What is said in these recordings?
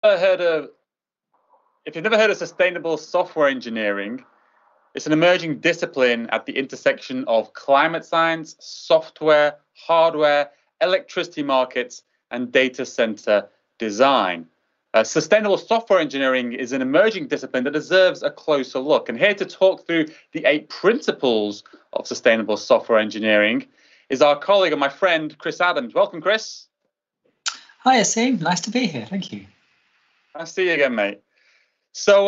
heard of if you've never heard of sustainable software engineering, it's an emerging discipline at the intersection of climate science, software, hardware, electricity markets, and data center design. Sustainable software engineering is an emerging discipline that deserves a closer look. And here to talk through the 8 principles of sustainable software engineering is our colleague and my friend, Chris Adams. Welcome, Chris. Hi, Asim. Nice to be here. Thank you. Nice to see you again, mate. So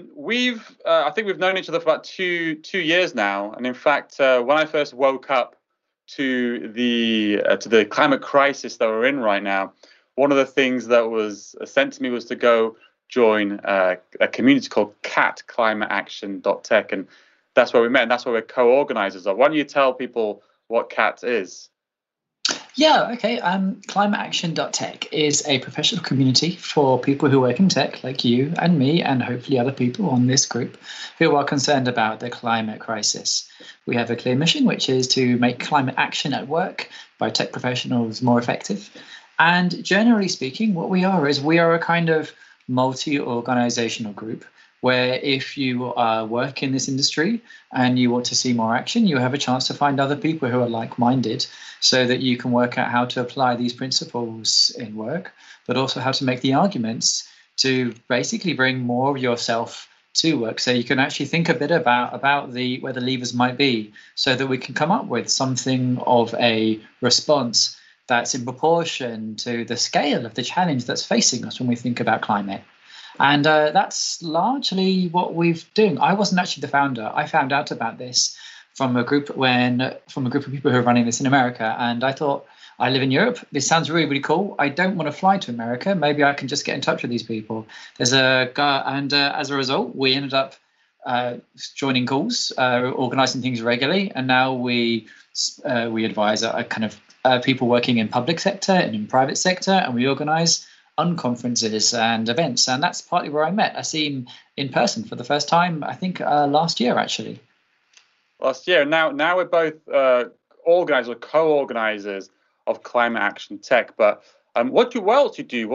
I think we've known each other for about two years now, and in fact, when I first woke up to the climate crisis that we're in right now, one of the things that was sent to me was to go join a community called CAT, ClimateAction.tech, and that's where we met, and that's where we're co-organizers of. Why don't you tell people what CAT is? Yeah, okay. ClimateAction.tech is a professional community for people who work in tech, like you and me, and hopefully other people on this group who are concerned about the climate crisis. We have a clear mission, which is to make climate action at work by tech professionals more effective. And generally speaking, what we are is we are a kind of multi-organizational group where if you work in this industry and you want to see more action, you have a chance to find other people who are like-minded so that you can work out how to apply these principles in work, but also how to make the arguments to basically bring more of yourself to work. So you can actually think a bit about where the levers might be so that we can come up with something of a response that's in proportion to the scale of the challenge that's facing us when we think about climate. And that's largely what we've doing. I wasn't actually the founder. I found out about this from a group of people who are running this in America. And I thought, I live in Europe. This sounds really, really cool. I don't want to fly to America. Maybe I can just get in touch with these people. There's a guy, and as a result, we ended up joining calls, organizing things regularly. And now we advise people working in public sector and in private sector, and we organize unconferences and events, and that's partly where I met Asim in person for the first time, I think last year, actually. Last year. Now we're both organizers or co-organizers of Climate Action Tech. But what else do you do?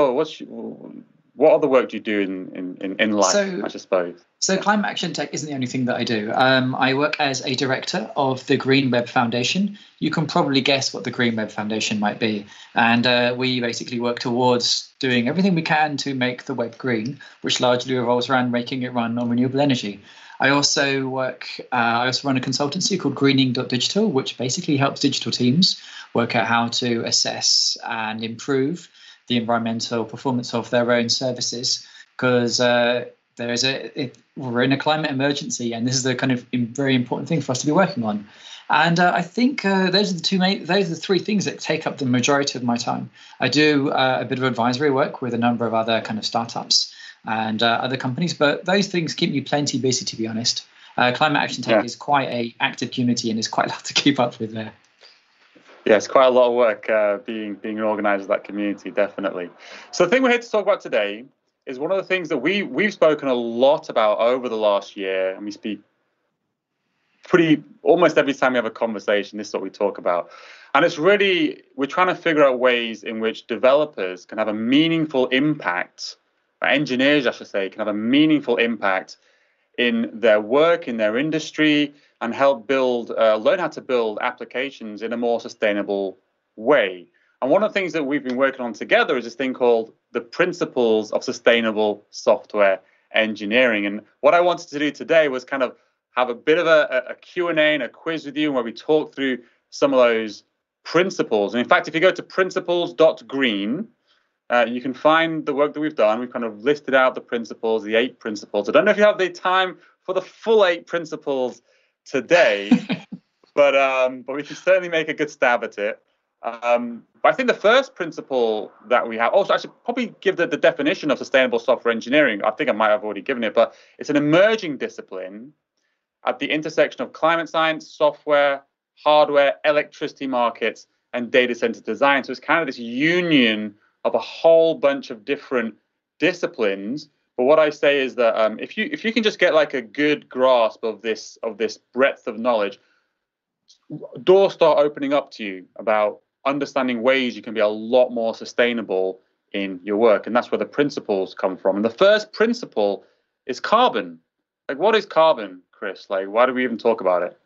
What other work do you do in life? I suppose. So Climate Action Tech isn't the only thing that I do. I work as a director of the Green Web Foundation. You can probably guess what the Green Web Foundation might be. And we basically work towards doing everything we can to make the web green, which largely revolves around making it run on renewable energy. I also run a consultancy called Greening.digital, which basically helps digital teams work out how to assess and improve the environmental performance of their own services, because we're in a climate emergency, and this is the kind of very important thing for us to be working on. And I think those are the three things that take up the majority of my time. I do a bit of advisory work with a number of other kind of startups and other companies, but those things keep me plenty busy, to be honest. Climate Action Tech is quite an active community, and it's quite a lot to keep up with there. Yeah, it's quite a lot of work being an organizer of that community, definitely. So the thing we're here to talk about today is one of the things that we've spoken a lot about over the last year, and we speak almost every time we have a conversation. This is what we talk about, and it's really, we're trying to figure out ways in which developers can have a meaningful impact, or engineers, I should say, can have a meaningful impact in their work, in their industry, and help learn how to build applications in a more sustainable way. And one of the things that we've been working on together is this thing called the Principles of Sustainable Software Engineering. And what I wanted to do today was kind of have a bit of a Q&A and a quiz with you where we talk through some of those principles. And in fact, if you go to principles.green, you can find the work that we've done. We've kind of listed out the principles, the 8 principles. I don't know if you have the time for the full 8 principles today, but we can certainly make a good stab at it. But I think the first principle that we have, also I should probably give the definition of sustainable software engineering. I think I might have already given it, but it's an emerging discipline at the intersection of climate science, software, hardware, electricity markets, and data center design. So it's kind of this union of a whole bunch of different disciplines. But what I say is that if you can just get like a good grasp of this breadth of knowledge, doors start opening up to you about understanding ways you can be a lot more sustainable in your work. And that's where the principles come from. And the first principle is carbon. Like, what is carbon, Chris? Like, why do we even talk about it?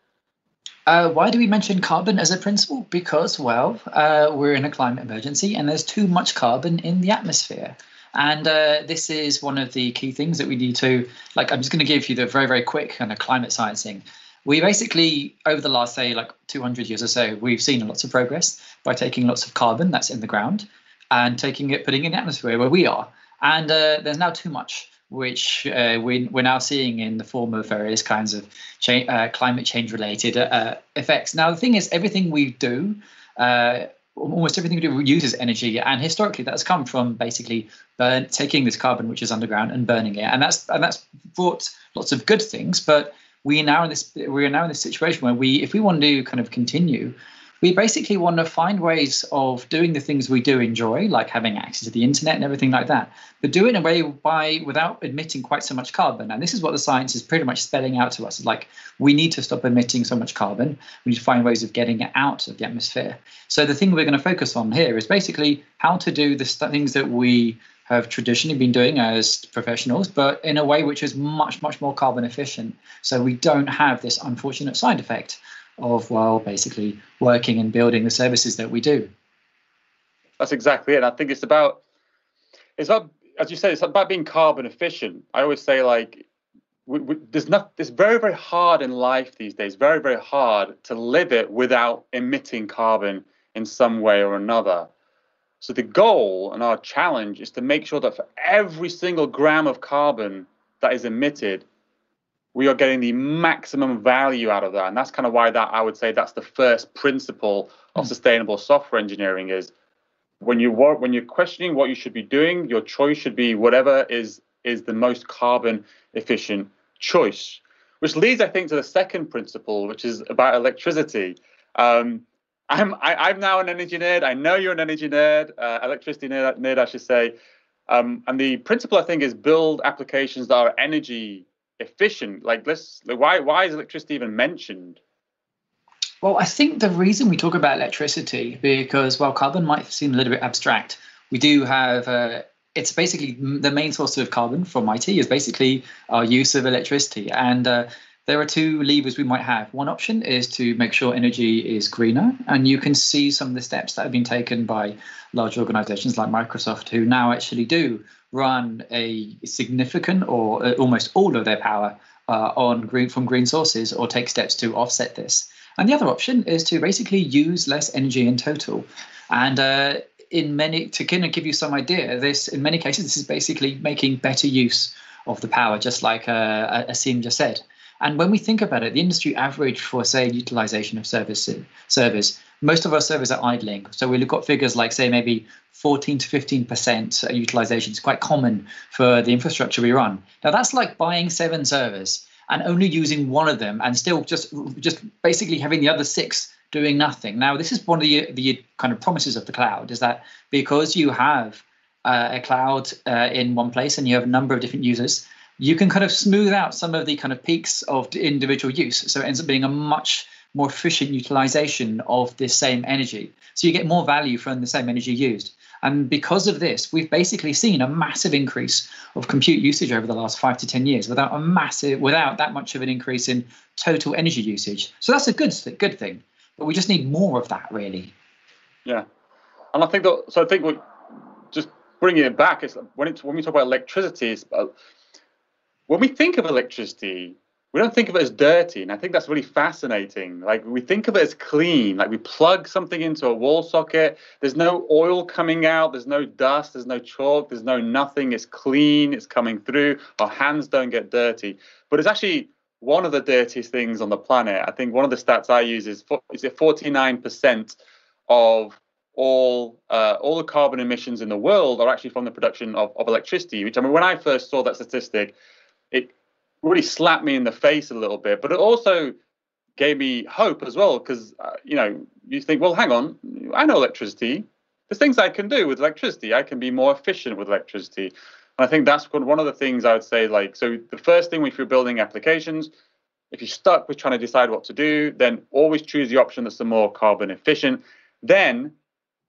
Why do we mention carbon as a principle? Because, well, we're in a climate emergency and there's too much carbon in the atmosphere. And this is one of the key things that we need to, like, I'm just going to give you the very, very quick kind of climate science thing. We basically, over the last, say, like 200 years or so, we've seen lots of progress by taking lots of carbon that's in the ground and putting it in the atmosphere where we are. And there's now too much, which we're now seeing in the form of various kinds of climate change related effects. Now, the thing is, everything we do, almost everything we do uses energy. And historically, that's come from basically taking this carbon, which is underground, and burning it. And that's brought lots of good things. But we are now in this situation where if we want to kind of continue, we basically want to find ways of doing the things we do enjoy, like having access to the internet and everything like that, but do it in a way without emitting quite so much carbon. And this is what the science is pretty much spelling out to us. It's like, we need to stop emitting so much carbon. We need to find ways of getting it out of the atmosphere. So the thing we're going to focus on here is basically how to do the things that we have traditionally been doing as professionals, but in a way which is much, much more carbon efficient. So we don't have this unfortunate side effect of, well, basically working and building the services that we do. That's exactly it. I think it's about, as you say, it's about being carbon efficient. I always say, like, it's very, very hard in life these days, very, very hard to live it without emitting carbon in some way or another. So the goal and our challenge is to make sure that for every single gram of carbon that is emitted, we are getting the maximum value out of that. And that's kind of why I would say that's the first principle of sustainable software engineering is when you're questioning what you should be doing, your choice should be whatever is the most carbon efficient choice. Which leads, I think, to the second principle, which is about electricity. I'm now an energy nerd. I know you're an energy nerd, electricity nerd, I should say. And the principle, I think, is build applications that are energy efficient. Like, why is electricity even mentioned? Well, I think the reason we talk about electricity, because while carbon might seem a little bit abstract, we do have it's basically the main source of carbon from IT is basically our use of electricity. And there are two levers we might have. One option is to make sure energy is greener. And you can see some of the steps that have been taken by large organizations like Microsoft, who now actually do run a significant or almost all of their power from green sources, or take steps to offset this. And the other option is to basically use less energy in total. And to kind of give you some idea, in many cases, this is basically making better use of the power, just like Asim just said. And when we think about it, the industry average for, say, utilization of servers, most of our servers are idling. So we look at figures like, say, maybe 14 to 15% utilization is quite common for the infrastructure we run. Now, that's like buying 7 servers and only using one of them and still just basically having the other 6 doing nothing. Now, this is one of the kind of promises of the cloud, is that because you have a cloud in one place and you have a number of different users, you can kind of smooth out some of the kind of peaks of individual use. So it ends up being a much more efficient utilization of this same energy. So you get more value from the same energy used. And because of this, we've basically seen a massive increase of compute usage over the last 5 to 10 years without that much of an increase in total energy usage. So that's a good thing. But we just need more of that, really. Yeah. And I think we're just bringing it back. Is when we talk about electricity, when we think of electricity, we don't think of it as dirty. And I think that's really fascinating. Like, we think of it as clean. Like, we plug something into a wall socket. There's no oil coming out. There's no dust. There's no chalk. There's no nothing. It's clean. It's coming through. Our hands don't get dirty. But it's actually one of the dirtiest things on the planet. I think one of the stats I use is 49% of all the carbon emissions in the world are actually from the production of electricity, which, I mean, when I first saw that statistic, it really slapped me in the face a little bit, but it also gave me hope as well, because, you think, well, hang on, I know electricity. There's things I can do with electricity. I can be more efficient with electricity. And I think that's one of the things I would say, like, so the first thing, if you're building applications, if you're stuck with trying to decide what to do, then always choose the option that's the more carbon efficient. Then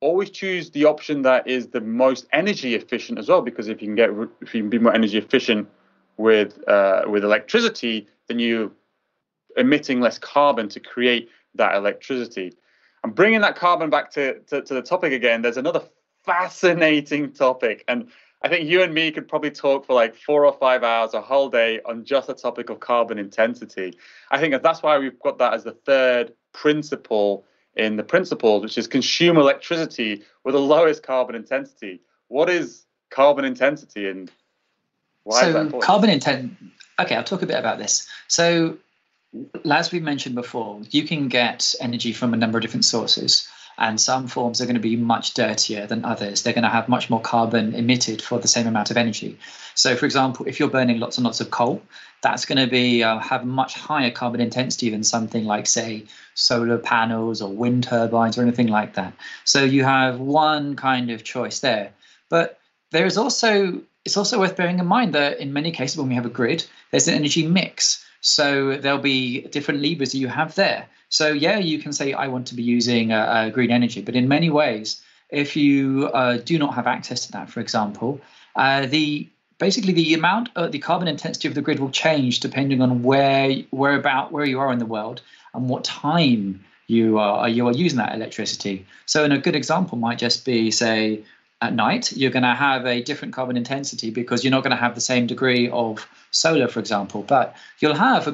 always choose the option that is the most energy efficient as well, because if you can be more energy efficient with electricity, then you're emitting less carbon to create that electricity. And bringing that carbon back to the topic again, there's another fascinating topic, and I think you and me could probably talk for like 4 or 5 hours, a whole day, on just the topic of carbon intensity. I think that's why we've got that as the third principle in the principles, which is consume electricity with the lowest carbon intensity. What is carbon intensity, and why is that important? Carbon intensity. Okay, I'll talk a bit about this. So, as we mentioned before, you can get energy from a number of different sources, and some forms are going to be much dirtier than others. They're going to have much more carbon emitted for the same amount of energy. So, for example, if you're burning lots and lots of coal, that's going to be have much higher carbon intensity than something like, say, solar panels or wind turbines or anything like that. So you have one kind of choice there. But there is it's also worth bearing in mind that in many cases when we have a grid, there's an energy mix. So there'll be different levers that you have there. So yeah, you can say, I want to be using green energy. But in many ways, if you do not have access to that, for example, the amount of the carbon intensity of the grid will change depending on where you are in the world and what time you are using that electricity. So a good example might just be, say, at night, you're going to have a different carbon intensity because you're not going to have the same degree of solar, for example. But you'll have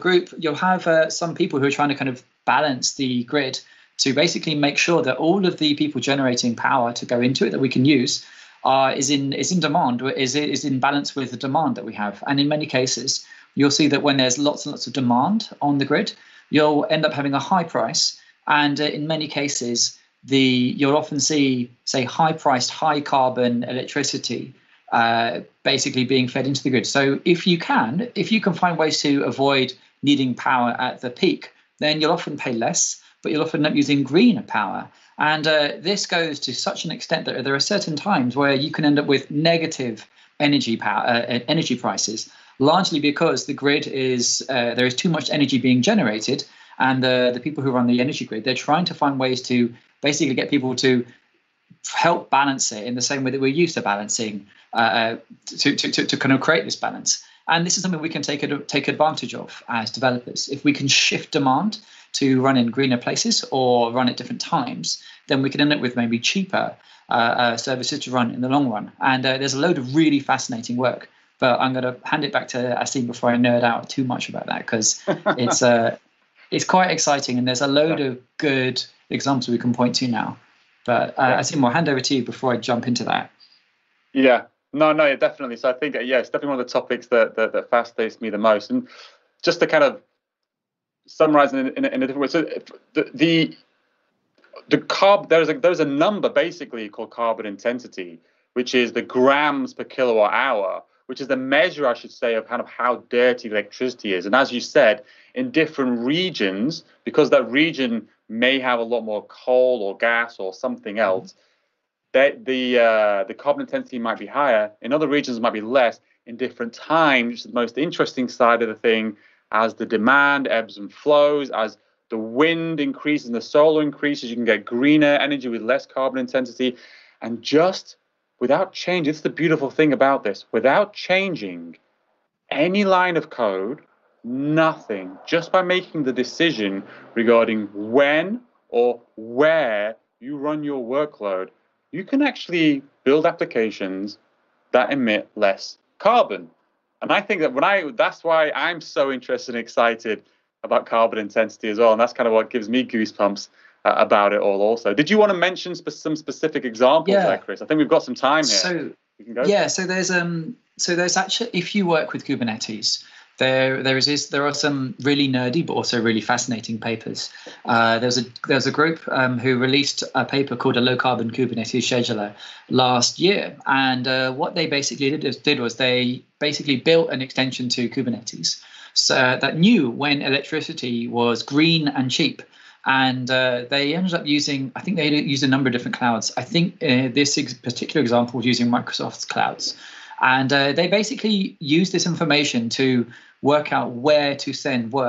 some people who are trying to kind of balance the grid to basically make sure that all of the people generating power to go into it that we can use is in demand, is in balance with the demand that we have. And in many cases, you'll see that when there's lots and lots of demand on the grid, you'll end up having a high price. And in many cases, you'll often see, say, high-priced, high-carbon electricity basically being fed into the grid. So if you can find ways to avoid needing power at the peak, then you'll often pay less, but you'll often end up using greener power. And this goes to such an extent that there are certain times where you can end up with negative energy prices, largely because the grid there is too much energy being generated, and the people who run the energy grid, they're trying to find ways to basically get people to help balance it in the same way that we're used to balancing, to kind of create this balance. And this is something we can take advantage of as developers. If we can shift demand to run in greener places or run at different times, then we can end up with maybe cheaper services to run in the long run. And there's a load of really fascinating work. But I'm going to hand it back to Asim before I nerd out too much about that, because it's quite exciting, and there's a load of good examples we can point to now. But Asim, I'll hand over to you before I jump into that. Yeah, no, definitely. So I think, it's definitely one of the topics that fascinates me the most. And just to kind of summarize in a different way, so there's a number basically called carbon intensity, which is the grams per kilowatt hour, which is the measure, I should say, of kind of how dirty electricity is. And as you said, in different regions, because that region may have a lot more coal or gas or something else, the carbon intensity might be higher. In other regions, it might be less. In different times, which is the most interesting side of the thing, as the demand ebbs and flows, as the wind increases and the solar increases, you can get greener energy with less carbon intensity. And just without change, it's the beautiful thing about this, without changing any line of code, nothing, just by making the decision regarding when or where you run your workload, you can actually build applications that emit less carbon. And I think that that's why I'm so interested and excited about carbon intensity as well. And that's kind of what gives me goosebumps about it all also. Did you want to mention some specific examples there, Chris? I think we've got some time here. So we can go. So there's actually, if you work with Kubernetes, there are some really nerdy but also really fascinating papers. There's a group who released a paper called a Low Carbon Kubernetes Scheduler last year, and what they basically did was they basically built an extension to Kubernetes that knew when electricity was green and cheap. And they ended up using, I think they used a number of different clouds. I think this particular example was using Microsoft's clouds. And they basically used this information to work out where to send work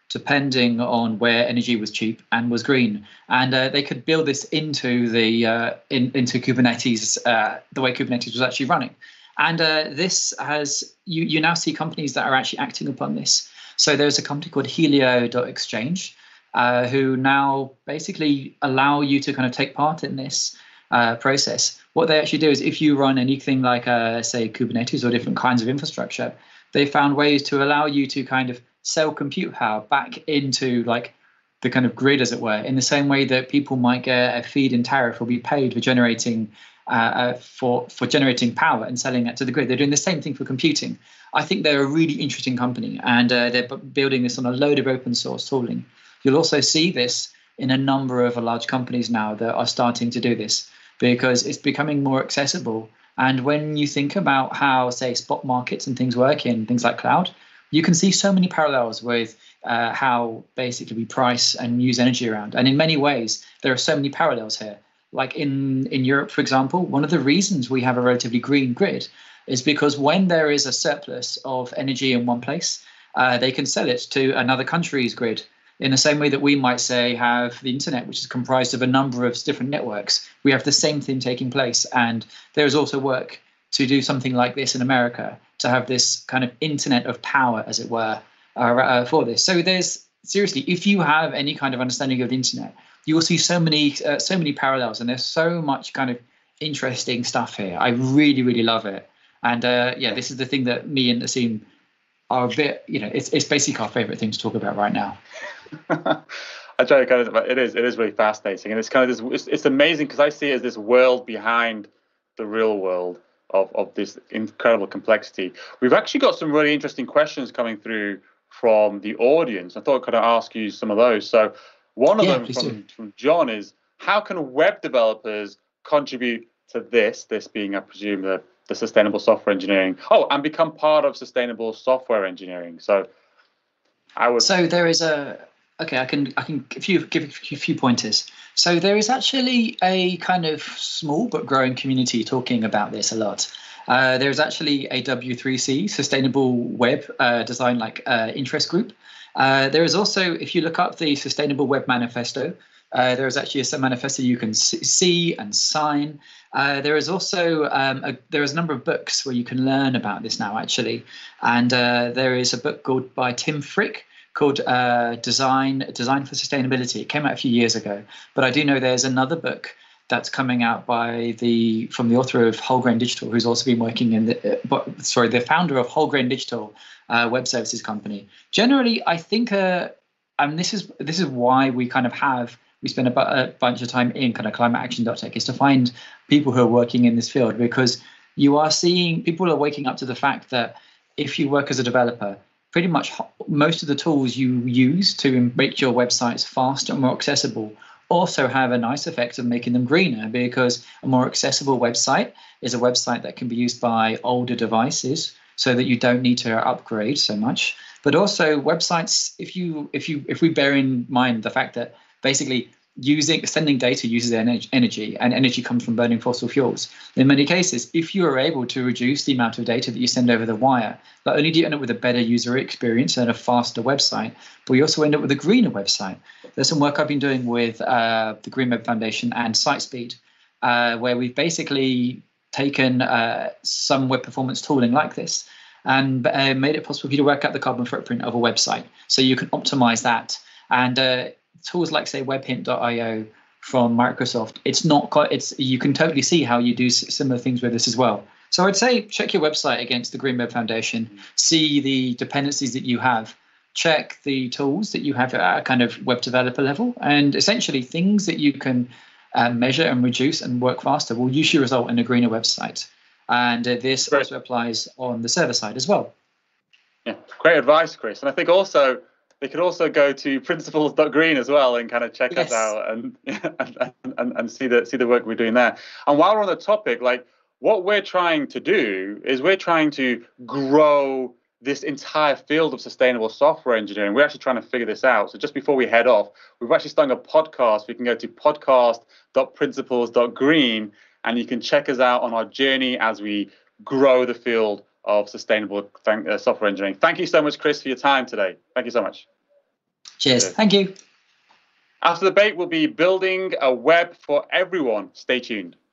depending on where energy was cheap and was green. And they could build this into into Kubernetes, the way Kubernetes was actually running. And this has you now see companies that are actually acting upon this. So there's a company called Helio.exchange who now basically allow you to kind of take part in this process. What they actually do is if you run anything like, say, Kubernetes or different kinds of infrastructure, they found ways to allow you to kind of sell compute power back into like the kind of grid, as it were, in the same way that people might get a feed-in tariff or be paid for generating for generating power and selling it to the grid. They're doing the same thing for computing. I think they're a really interesting company, and they're building this on a load of open source tooling. You'll also see this in a number of large companies now that are starting to do this because it's becoming more accessible. And when you think about how, say, spot markets and things work in things like cloud, you can see so many parallels with how basically we price and use energy around. And in many ways, there are so many parallels here. Like in Europe, for example, one of the reasons we have a relatively green grid is because when there is a surplus of energy in one place, they can sell it to another country's grid. In the same way that we might, say, have the internet, which is comprised of a number of different networks, we have the same thing taking place. And there is also work to do something like this in America, to have this kind of internet of power, as it were, for this. So there's, seriously, if you have any kind of understanding of the internet, you will see so many parallels, and there's so much kind of interesting stuff here. I really, really love it. And this is the thing that me and Nassim are a bit, it's basically our favorite thing to talk about right now. I try to kind of, it is really fascinating, and it's kind of this. It's amazing because I see it as this world behind the real world of this incredible complexity. We've actually got some really interesting questions coming through from the audience. I thought I could ask you some of those. So one of them from John is, how can web developers contribute to this being, I presume, the sustainable software engineering? Oh, and become part of sustainable software engineering. So there is I can give a few pointers. So there is actually a kind of small but growing community talking about this a lot. There's actually a W3C, Sustainable Web Design interest group. There is also, if you look up the Sustainable Web Manifesto, there is actually a manifesto you can see and sign. There is also there is a number of books where you can learn about this now, actually. And there is a book by Tim Frick called Design for Sustainability. It came out a few years ago, but I do know there's another book that's coming out from the author of Whole Grain Digital, who's also been working in the founder of Whole Grain Digital web services company. Generally, I think, and this is why we spend a bunch of time in kind of climateaction.tech, is to find people who are working in this field, because you are seeing people are waking up to the fact that if you work as a developer, pretty much most of the tools you use to make your websites faster and more accessible also have a nice effect of making them greener, because a more accessible website is a website that can be used by older devices so that you don't need to upgrade so much. But also websites, if we bear in mind the fact that basically sending data uses energy, and energy comes from burning fossil fuels. In many cases, if you are able to reduce the amount of data that you send over the wire, not only do you end up with a better user experience and a faster website, but you also end up with a greener website. There's some work I've been doing with the Green Web Foundation and SiteSpeed, where we've basically taken some web performance tooling like this and made it possible for you to work out the carbon footprint of a website. So you can optimize that. And tools like, say, webhint.io from Microsoft, you can totally see how you do similar things with this as well. So I'd say check your website against the Green Web Foundation, see the dependencies that you have, check the tools that you have at a kind of web developer level, and essentially things that you can measure and reduce and work faster will usually result in a greener website. And this also applies on the server side as well. Yeah, great advice, Chris. And I think also they could also go to principles.green as well and kind of check us out and see the work we're doing there. And while we're on the topic, what we're trying to do is we're trying to grow this entire field of sustainable software engineering. We're actually trying to figure this out. So just before we head off, we've actually started a podcast. We can go to podcast.principles.green, and you can check us out on our journey as we grow the field of sustainable software engineering. Thank you so much, Chris, for your time today. Thank you so much. Cheers. Thank you. After the break, we'll be building a web for everyone. Stay tuned.